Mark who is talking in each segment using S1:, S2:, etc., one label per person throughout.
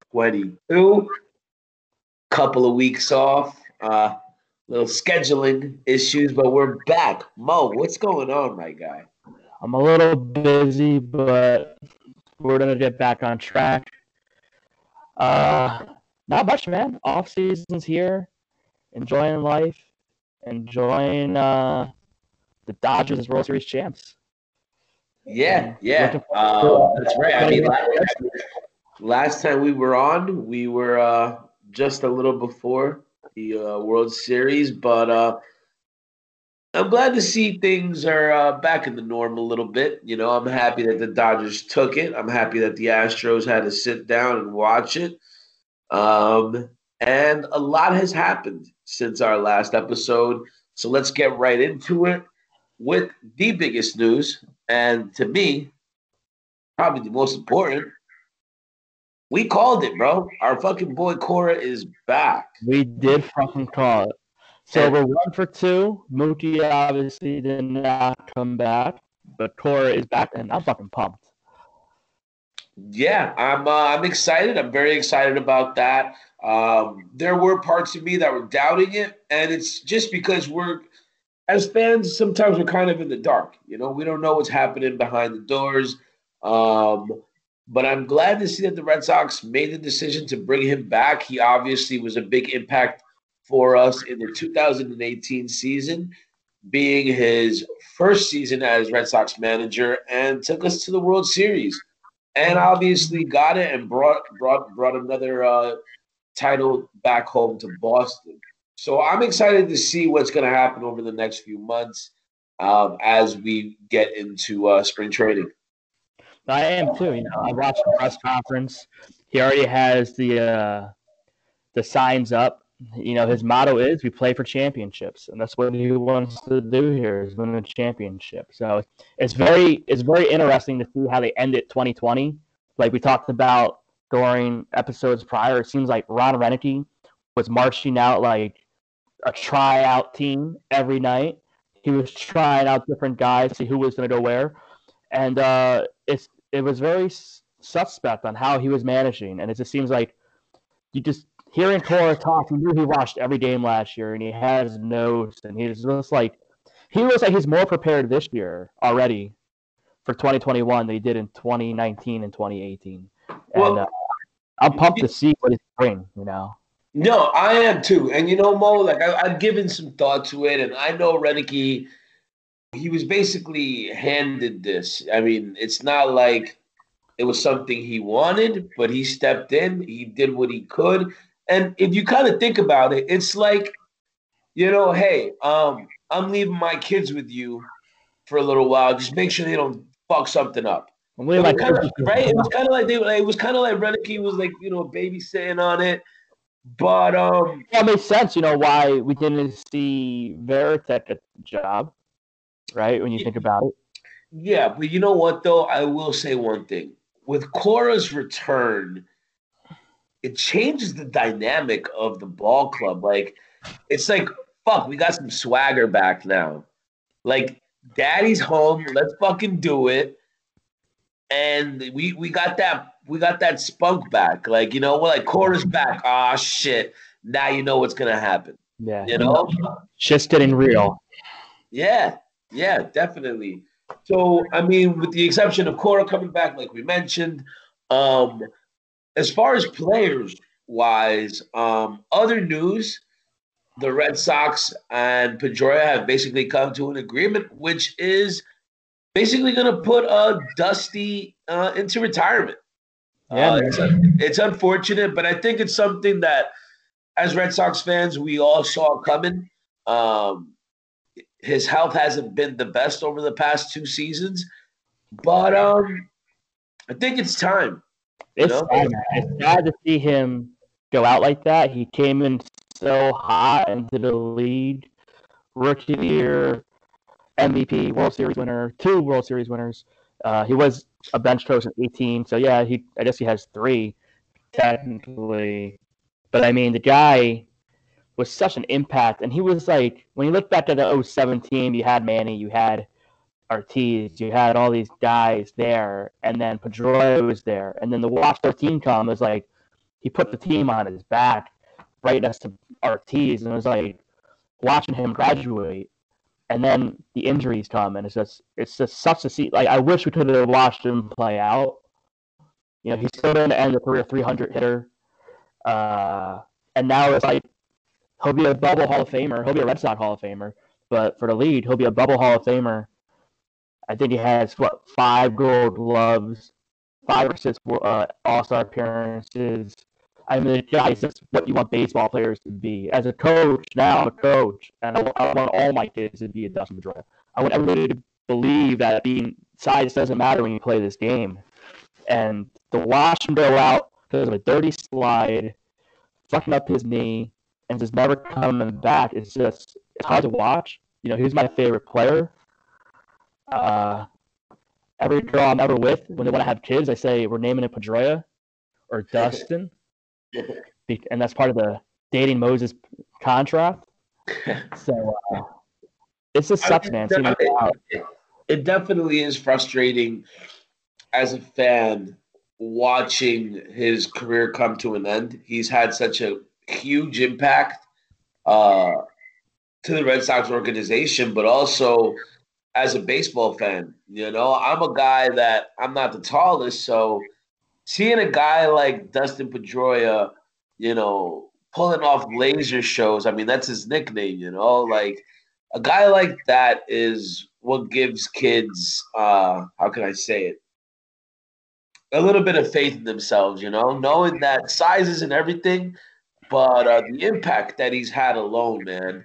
S1: 2022. Couple of weeks off, little scheduling issues, but we're back. Mo, what's going on, my guy?
S2: I'm a little busy, but we're gonna get back on track. Not much, man. Off season's here. Enjoying life. Enjoying the Dodgers as World Series champs.
S1: Yeah,
S2: And
S1: yeah,
S2: looking forward
S1: that's right. I mean, last time we were on, we were just a little before the World Series, but I'm glad to see things are back in the norm a little bit. You know, I'm happy that the Dodgers took it. I'm happy that the Astros had to sit down and watch it. Um, and a lot has happened since our last episode. So let's get right into it with the biggest news. And to me, probably the most important, we called it, bro. Our fucking boy Cora is back.
S2: we did fucking call it. So
S1: And
S2: we're 1 for 2. Mookie obviously did not come back, but Cora is back, and I'm fucking pumped.
S1: yeah, I'm excited. I'm very excited about that. There were parts of me that were doubting it, and it's just because we're as fans sometimes we're kind of in the dark. You know, we don't know what's happening behind the doors. Um, but I'm glad to see that the Red Sox made the decision to bring him back. He obviously was a big impact for us in the 2018 season, being his first season as Red Sox manager, and took us to the World Series. And obviously got it and brought another title back home to Boston. So I'm excited to see what's going to happen over the next few months as we get into spring training.
S2: I am too. I watched the press conference. He already has the signs up. His motto is "We play for championships," and that's what he wants to do here is win a championship. So it's very interesting to see how they ended 2020. Like we talked about during episodes prior, it seems like Ron Renicky was marching out like a tryout team every night. He was trying out different guys, see who was going to go where, and it was very suspect on how he was managing, and it just seems like you just hearing Cora talk, he knew he watched every game last year, and he has notes, and he looks like he's more prepared this year already for 2021 than he did in 2019 and 2018. And
S1: Well,
S2: I'm pumped to see what he's bring. You know.
S1: no, I am too. And you know, Mo, like I've given some thought to it, and I know Renicky, he was basically handed this. I mean, it's not like it was something he wanted, but he stepped in, he did what he could. And if you kind of think about it, it's like, you know, hey, I'm leaving my kids with you for a little while. Just make sure they don't fuck something up.
S2: I'm
S1: It
S2: really
S1: was
S2: like,
S1: kind of right. It was kind of like it was kind of like Renicky was like babysitting on it. But
S2: yeah, it makes sense. Why we didn't see Veritek at the job, right? When you think about it.
S1: yeah, but you know what though? I will say one thing. With Cora's return, it changes the dynamic of the ball club. Like it's like fuck, we got some swagger back now. Like daddy's home, let's fucking do it. And we got that spunk back. Like, we're like quarters back. Ah shit. Now you know what's gonna happen.
S2: Yeah,
S1: You know?
S2: shit's getting real.
S1: Yeah. Yeah, definitely. So I mean, with the exception of Cora coming back, like we mentioned, um, as far as players wise, other news, the Red Sox and Pedroia have basically come to an agreement, which is basically going to put Dusty into retirement.
S2: Yeah,
S1: It's unfortunate, but I think it's something that, as Red Sox fans, we all saw coming. Um, his health hasn't been the best over the past 2 seasons, but I think it's time. You
S2: it's
S1: know,
S2: sad. It's sad to see him go out like that. He came in so hot into the league, rookie of the year, MVP, World Series winner, 2 World Series winners. He was a bench coach in 18, so yeah, I guess he has 3 technically. But I mean, the guy was such an impact, and he was like when you look back at the '07 team, you had Manny, you had Ortiz, you had all these guys there, and then Pedroia was there, and then the Watch 13 come was like he put the team on his back right next to Ortiz, and it was like watching him graduate. And then the injuries come, and it's just such a see. Like I wish we could have watched him play out. You know, he's still going to end a career 300 hitter, and now it's like he'll be a bubble Hall of Famer. He'll be a Red Sox Hall of Famer, but for the league, he'll be a bubble Hall of Famer. I think he has 5 Gold Gloves, 5 or 6 All-Star appearances. I mean, guys, that's what you want baseball players to be. As a coach, now I'm a coach, and I want all my kids to be a Dustin Pedroia. I want everybody to believe that being size doesn't matter when you play this game. And to watch him go out because of a dirty slide, fucking up his knee, and just never coming back, it's hard to watch. You know, he was my favorite player. Every girl I'm ever with, when they want to have kids, I say we're naming it Pedroia or Dustin. And that's part of the dating Moses contract. So it's just sucks, man.
S1: It definitely is frustrating as a fan watching his career come to an end. He's had such a huge impact to the Red Sox organization, but also as a baseball fan. You know, I'm a guy that I'm not the tallest, so seeing a guy like Dustin Pedroia, you know, pulling off laser shows, I mean, that's his nickname, you know, like a guy like that is what gives kids, how can I say it, a little bit of faith in themselves, you know, knowing that size isn't everything, but the impact that he's had alone, man.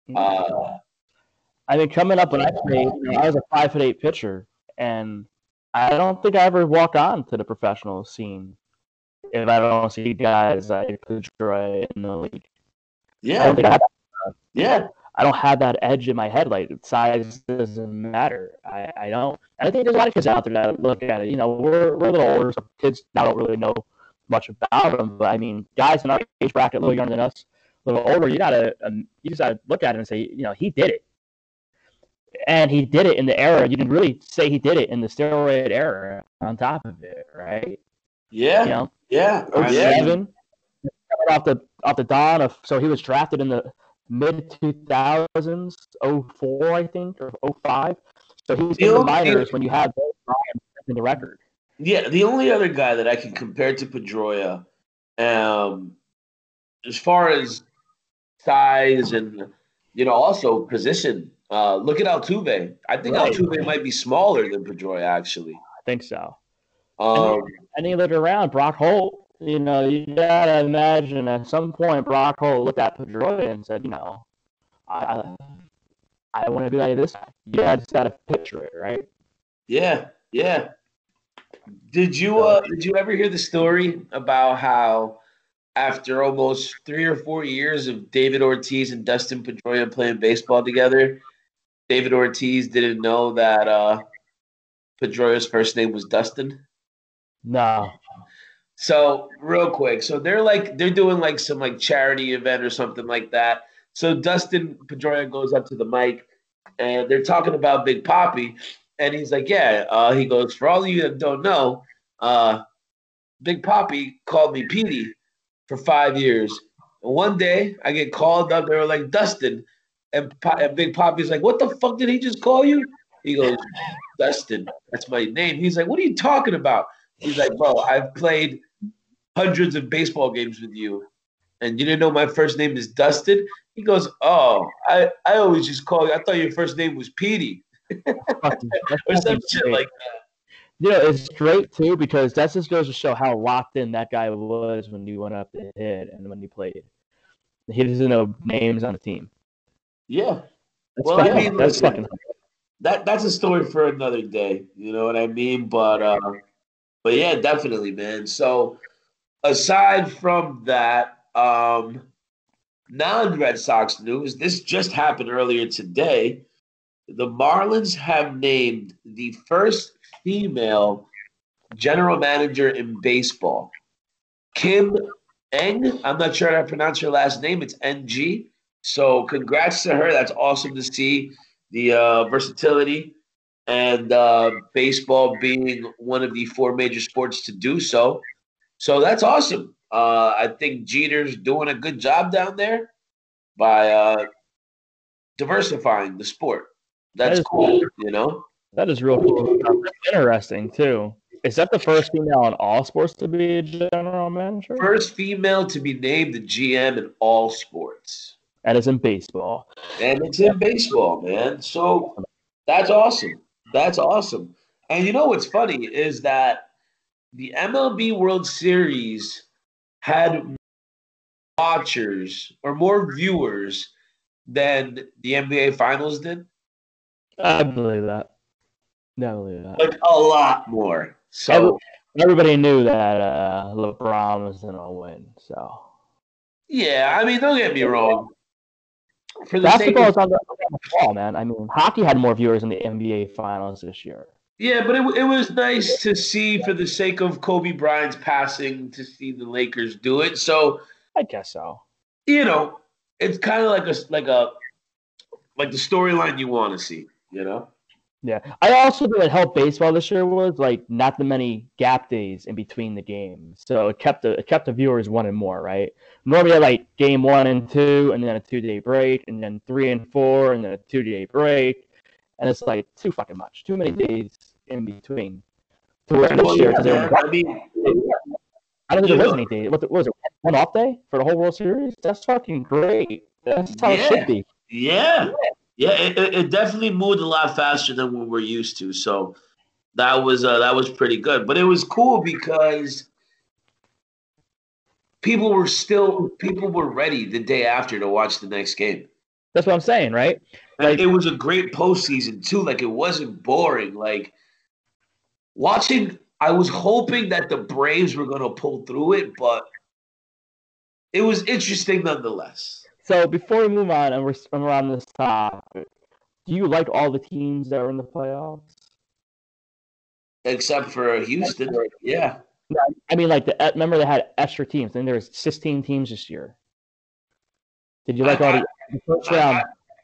S2: I mean, coming up when I played, I was a 5'8" pitcher, and I don't think I ever walk on to the professional scene if I don't see guys like Pedroia in the league.
S1: Yeah.
S2: I don't have that edge in my head. Like, size doesn't matter. I don't. And I think there's a lot of kids out there that look at it. You know, we're a little older, so kids now don't really know much about them. But, I mean, guys in our age bracket, a little younger than us, a little older, you just got to look at it and say, you know, he did it. And he did it in the era. You can really say he did it in the steroid era on top of it, right?
S1: Yeah.
S2: You know?
S1: Yeah.
S2: 07, off the dawn of, so he was drafted in the mid 2000s, 04, I think, or 05. So he's in the minors when you have Brian in the record.
S1: Yeah, the only other guy that I can compare to Pedroia, as far as size and, you know, also position, look at Altuve. I think Altuve might be smaller than Pedroia, actually.
S2: I think so. And he looked around, Brock Holt. You know, you gotta imagine at some point Brock Holt looked at Pedroia and said, you know, I want to be like this guy. You just gotta picture it, right?
S1: Yeah. Did you ever hear the story about how after almost 3 or 4 years of David Ortiz and Dustin Pedroia playing baseball together, David Ortiz didn't know that Pedroia's first name was Dustin?
S2: No.
S1: So real quick, so they're doing like some like charity event or something like that. So Dustin Pedroia goes up to the mic and they're talking about Big Papi, and he's like, yeah, he goes, for all of you that don't know, Big Papi called me Petey for 5 years. And one day I get called up, they were like, Dustin, and Big Papi's like, what the fuck did he just call you? He goes, Dustin, that's my name. He's like, what are you talking about? He's like, bro, I've played hundreds of baseball games with you, and you didn't know my first name is Dustin? He goes, oh, I always just call you. I thought your first name was Petey. Or some shit like that.
S2: You know, it's great, too, because that just goes to show how locked in that guy was when he went up to hit and when he played. He doesn't know names on the team.
S1: Yeah.
S2: That's well, I mean, that's fucking
S1: that's a story for another day. You know what I mean? But yeah, definitely, man. So aside from that, non-Red Sox news, this just happened earlier today. The Marlins have named the first female general manager in baseball, Kim Ng. I'm not sure how to pronounce her last name. It's NG. So congrats to her. That's awesome to see the versatility and baseball being one of the 4 major sports to do so. So that's awesome. I think Jeter's doing a good job down there by diversifying the sport.
S2: That
S1: That's
S2: is
S1: cool, you know.
S2: that is real cool stuff. Interesting too. Is that the first female in all sports to be a general manager?
S1: First female to be named the GM in all sports,
S2: That is in baseball.
S1: and it's in baseball, man. So that's awesome. That's awesome. And you know what's funny is that the MLB World Series had watchers or more viewers than the NBA Finals did.
S2: I believe that. I believe that.
S1: Like a lot more. So
S2: Everybody knew that LeBron was gonna win. So
S1: yeah, I mean, don't get me wrong. For the sake
S2: basketball
S1: of
S2: is on the ball, man. I mean, hockey had more viewers in the NBA Finals this year.
S1: yeah, but it was nice to see for the sake of Kobe Bryant's passing to see the Lakers do it. So
S2: I guess so.
S1: you know, it's kind of like the storyline you want to see. You know.
S2: Yeah, I also think what helped baseball this year was like not the many gap days in between the games, so it kept the viewers wanting more, right? Normally, you had, like game 1 and 2, and then a 2 day break, and then 3 and 4, and then a 2 day break, and it's like too fucking much, too many days in between. To where this
S1: Well,
S2: year,
S1: yeah,
S2: because
S1: man. I mean,
S2: I don't think
S1: you
S2: there was
S1: know,
S2: any day. What was it? One off day for the whole World Series? That's fucking great. That's how it should
S1: yeah,
S2: be.
S1: yeah, yeah. It definitely moved a lot faster than what we're used to. So that was pretty good. But it was cool because people were ready the day after to watch the next game.
S2: That's what I'm saying, right?
S1: And
S2: Like
S1: it was a great postseason too. Like it wasn't boring. Like watching, I was hoping that the Braves were going to pull through it, but it was interesting nonetheless.
S2: so. Before we move on, and we're on this topic. Do you like all the teams that are in the playoffs?
S1: Except for Houston, yeah,
S2: No, I mean, like remember they had extra teams. Then there was 16 teams this year. Did you like all
S1: I,
S2: the first
S1: I
S2: round?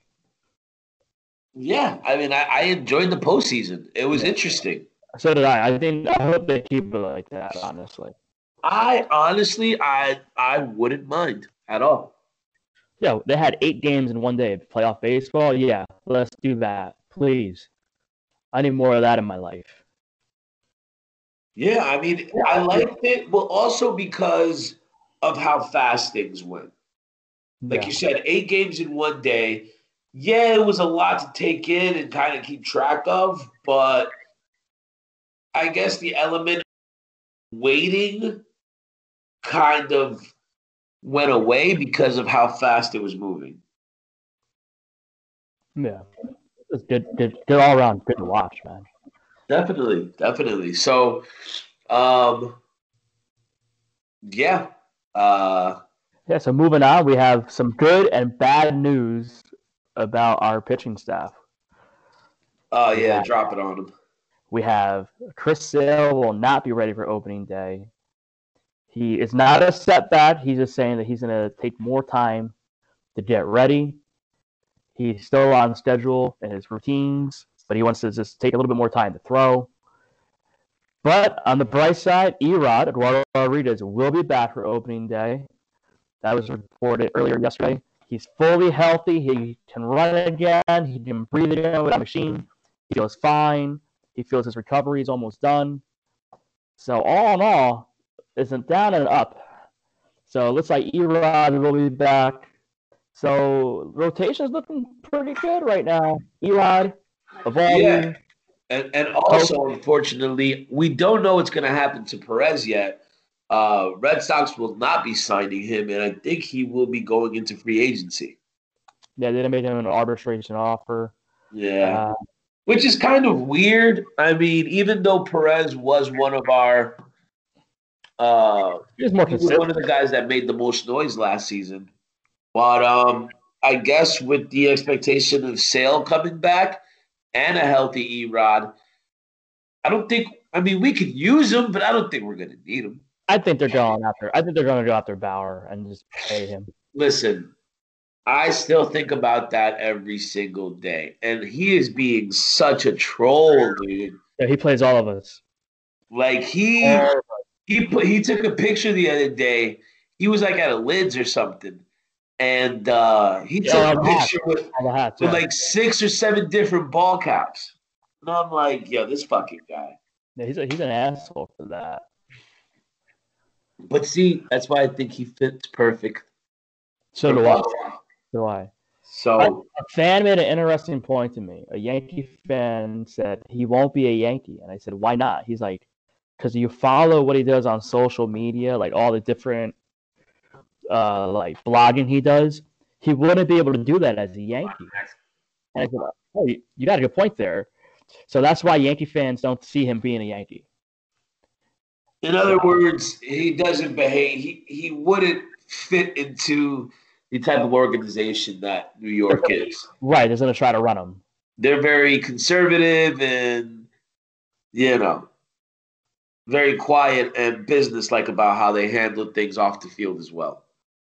S1: yeah. I mean, I enjoyed the postseason. It was interesting.
S2: So did I. I hope they keep it like that. Honestly,
S1: I honestly, I wouldn't mind at all.
S2: yeah, they had 8 games in one day. Playoff baseball. Yeah, let's do that, please. I need more of that in my life.
S1: Yeah, I mean, I liked it, but also because of how fast things went. Like
S2: Yeah,
S1: you said, 8 games in one day. Yeah, it was a lot to take in and kind of keep track of, but I guess the element of waiting kind of went away because of how fast it was moving.
S2: yeah. It's good all around. Good to watch, man.
S1: Definitely, definitely. So, um, yeah, uh,
S2: Yeah. So moving on, we have some good and bad news about our pitching staff. We
S1: yeah,
S2: have
S1: drop it on them.
S2: We have Chris Sale will not be ready for opening day. He is not a setback. He's just saying that he's going to take more time to get ready. He's still on schedule in his routines, but he wants to just take a little bit more time to throw. But on the bright side, Erod, Eduardo Rodriguez, will be back for opening day. That was reported earlier yesterday. He's fully healthy. He can run again. He can breathe again with a machine. He feels fine. He feels his recovery is almost done. So all in all, it's a down and up. So it looks like Erod will be back. So rotation is looking pretty good right now. Erod,
S1: Yeah,
S2: Evaldi,
S1: and
S2: Coach.
S1: also, unfortunately, we don't know what's going to happen to Perez yet. Red Sox will not be signing him, and I think he will be going into free agency.
S2: Yeah, they didn't make him an arbitration offer.
S1: Yeah, which is kind of weird. I mean, even though Perez was one of our,
S2: He was more
S1: he was one of
S2: consistent.
S1: the guys that made the most noise last season. But I guess with the expectation of Sale coming back and a healthy Erod, I don't think. I mean, we could use him, but I don't think we're going to need him.
S2: I think they're going after. I think they're going to go after Bauer and just pay him.
S1: Listen, I still think about that every single day, and he is being such a troll, dude.
S2: Yeah, he plays all of us.
S1: Like
S2: All
S1: he took a picture the other day. He was like at a Lids or something, and he took a picture with like 6 or 7 different ball caps. And I'm like, yo, this fucking guy.
S2: Yeah, he's an asshole for that.
S1: But see, that's why I think he fits perfect.
S2: So do I. So I.
S1: So
S2: a fan made an interesting point to me. A Yankee fan said he won't be a Yankee, and I said, why not? He's like, because you follow what he does on social media, like all the different like blogging he does. He wouldn't be able to do that as a Yankee. And I said, oh, you got a good point there. So that's why Yankee fans don't see him being a Yankee.
S1: In other words, he doesn't behave. He wouldn't fit into the type of organization that New York is.
S2: Right, they're going to try to run him.
S1: They're very conservative and, very quiet and businesslike about how they handle things off the field as well.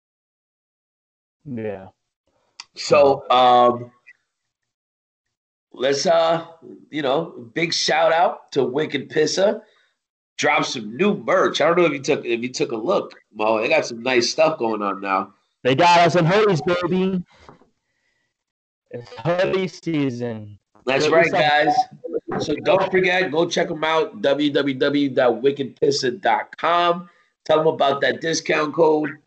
S2: Yeah.
S1: So, let's, big shout out to Wicked Pissa. Dropped some new merch. I don't know if you took a look, Mo. They got some nice stuff going on now.
S2: They got us in hoodies, baby. It's hoodie season.
S1: That's right, guys. So don't forget, go check them out, www.wickedpissa.com. Tell them about that discount code.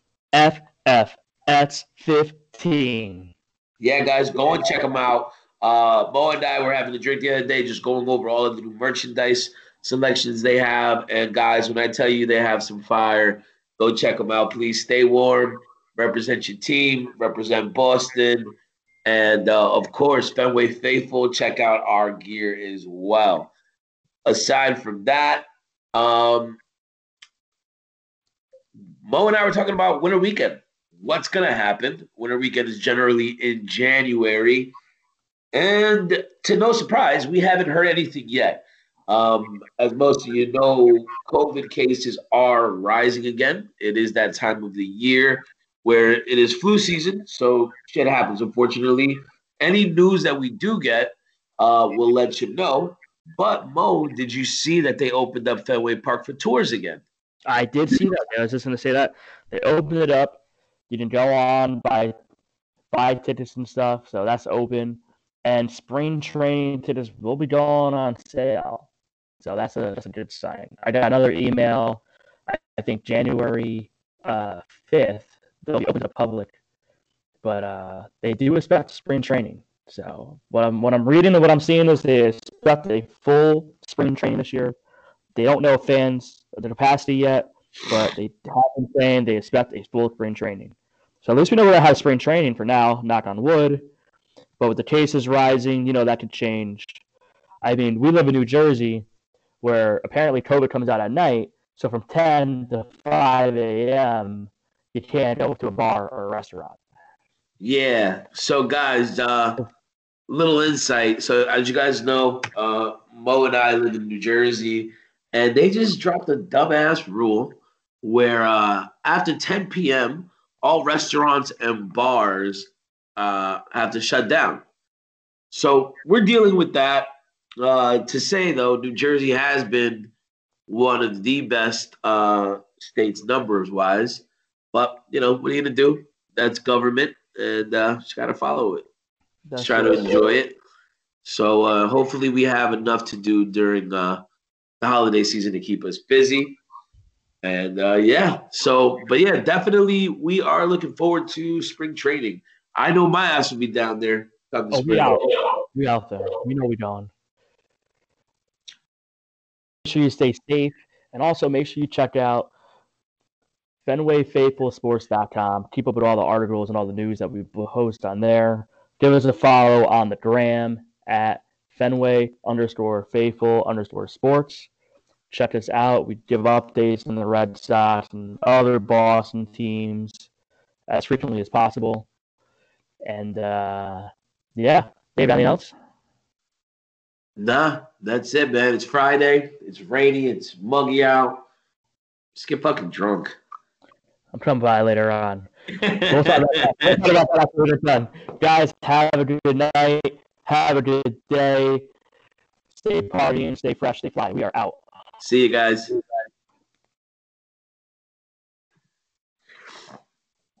S2: FFS15.
S1: Yeah, guys, go and check them out. Mo and I were having a drink the other day, just going over all of the new merchandise selections they have. And guys, when I tell you they have some fire, go check them out. Please stay warm, represent your team, represent Boston, and of course, Fenway Faithful. Check out our gear as well. Aside from that, Mo and I were talking about Winter Weekend. What's going to happen? Winter Weekend is generally in January. And to no surprise, we haven't heard anything yet. As most of you know, COVID cases are rising again. It is that time of the year where it is flu season, so shit happens, unfortunately. Any news that we do get, we'll let you know. But, Mo, did you see that they opened up Fenway Park for tours again?
S2: I did see that. I was just going to say that. They opened it up. You can go on, buy tickets and stuff, so that's open. And spring training tickets will be going on sale. So that's a good sign. I got another email, I think January 5th, they'll be open to public. But they do expect spring training. So what I'm reading and what I'm seeing is they expect a full spring training this year. They don't know fans the capacity yet, but they have been saying they expect a full spring training. So at least we know we're going to have spring training for now, knock on wood. But with the cases rising, that could change. I mean, we live in New Jersey where apparently COVID comes out at night. So from 10 to 5 a.m., you can't go to a bar or a restaurant.
S1: Yeah. So, guys, little insight. So, as you guys know, Mo and I live in New Jersey, and they just dropped a dumbass rule where after 10 p.m., all restaurants and bars have to shut down. So we're dealing with that. To say, though, New Jersey has been one of the best states numbers-wise. But, what are you going to do? That's government, and just got to follow it. Just try to enjoy it. So hopefully we have enough to do during the holiday season to keep us busy. And but definitely we are looking forward to spring training. I know my ass will be down there.
S2: We out there. We know we're going. Make sure you stay safe, and also make sure you check out FenwayFaithfulSports.com. Keep up with all the articles and all the news that we post on there. Give us a follow on the gram at Fenway_Faithful_sports. Check us out. We give updates on the Red Sox and other Boston teams as frequently as possible. And, Dave, anything else?
S1: Nah, that's it, man. It's Friday. It's rainy. It's muggy out. Just get fucking drunk.
S2: I'm coming by later on. We'll talk about that after we're done. Guys, have a good night. Have a good day. Stay partying. Stay fresh. Stay fly. We are out.
S1: See you guys.